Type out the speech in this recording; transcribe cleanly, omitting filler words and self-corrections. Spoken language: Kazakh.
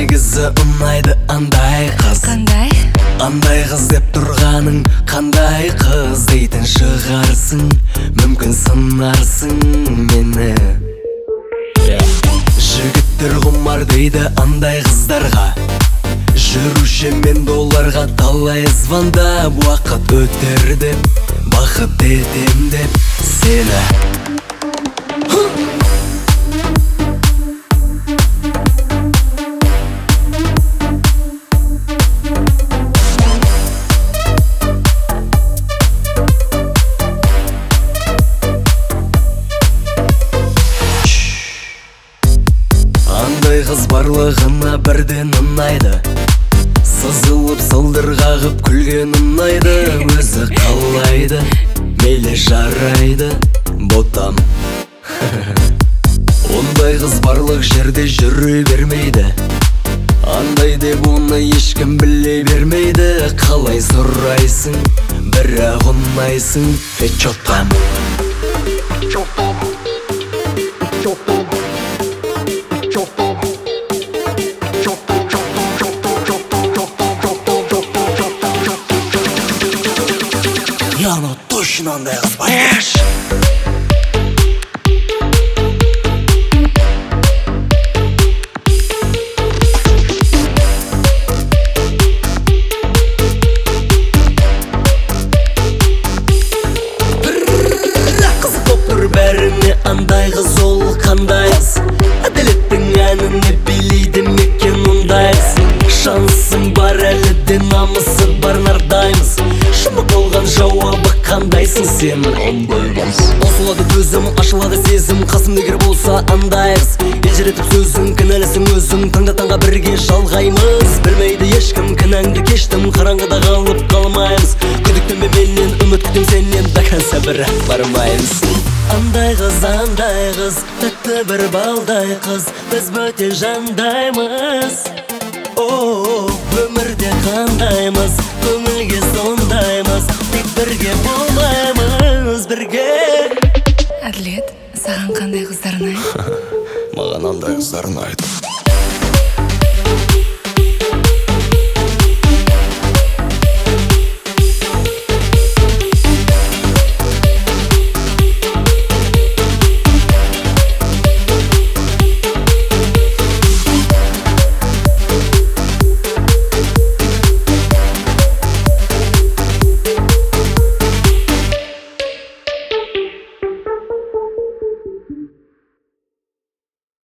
негізі ұнайды андай қыз. Қандай? Андай қыз деп тұрғаның қандай қыз дейтін шығарсың. Мүмкін сынарсың мені. Жігіттер құмар дейді андай қыздарға. Жүруші мен долларға талай звондап, уақыт өтер деп, бақыт етем деп сені. Андай қыз барлығына бірден ұнайды. Сызылып сылдыр қағып күлген ұнайды. Өзі қалайды, мейлі жарайды ботам. Ондай қыз барлық жерде жүре бермейді. Андай деп оны ешкім біле бермейді. Қалай сұрайсың, бірақ ұнайсың. Чо там? Я, ну точно андай қыз баяш. Қызық боп тұр бәріне андай қыз, ол қандай қыз? Әділеттің әніне билейді мекен ондай қыз. Шансың бар әлі де намысы бар нардаймыз. Жұмық болған жауабы қандайсың сен? Қосылады төзім, ашылады сезім. Қасым егер болса андай қыз. Елжіретіп сөзің, кінәлісің өзің. Таңда бірге жалғаймыз. Білмейді ешкім кінәңді кештім. Қараңғыда қалып қалмаймыз. Күдіктенбе менен, үміт күтем сенен. До конца бірақ бармаймыз. Андай қыз, тәтті бір балдай қыз. Біз бөтен жандаймыз. Өмірде қандаймыз, көңілге сондаймыз. Тек бірге болмаймыз, бірге. Әділет, саған қандай қыздар ұнайды? Маған андай қыздар ұнайды.